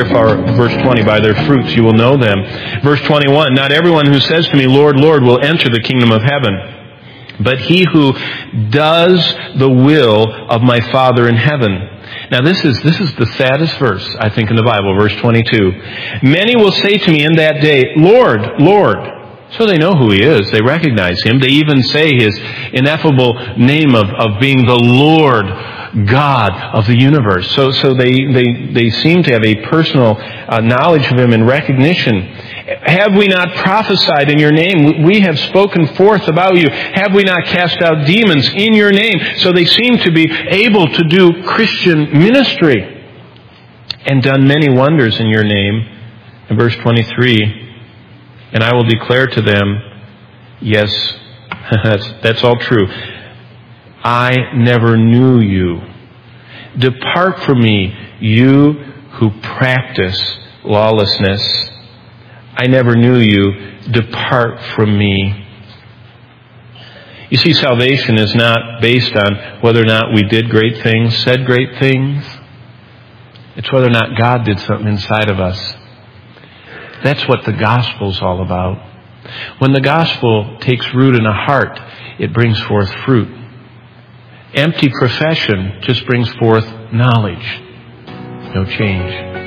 verse 20, by their fruits you will know them. Verse 21, not everyone who says to me, Lord, Lord, will enter the kingdom of heaven, but he who does the will of my Father in heaven. Now this is the saddest verse, I think, in the Bible, verse 22. Many will say to me in that day, Lord, Lord. So they know who He is. They recognize Him. They even say His ineffable name of being the Lord God of the universe. So they seem to have a personal knowledge of Him and recognition. Have we not prophesied in your name? We have spoken forth about you. Have we not cast out demons in your name? So they seem to be able to do Christian ministry and done many wonders in your name. In verse 23, and I will declare to them, yes, that's all true. I never knew you. Depart from me, you who practice lawlessness. I never knew you. Depart from me. You see, salvation is not based on whether or not we did great things, said great things. It's whether or not God did something inside of us. That's what the gospel's all about. When the gospel takes root in a heart, it brings forth fruit. Empty profession just brings forth knowledge. No change.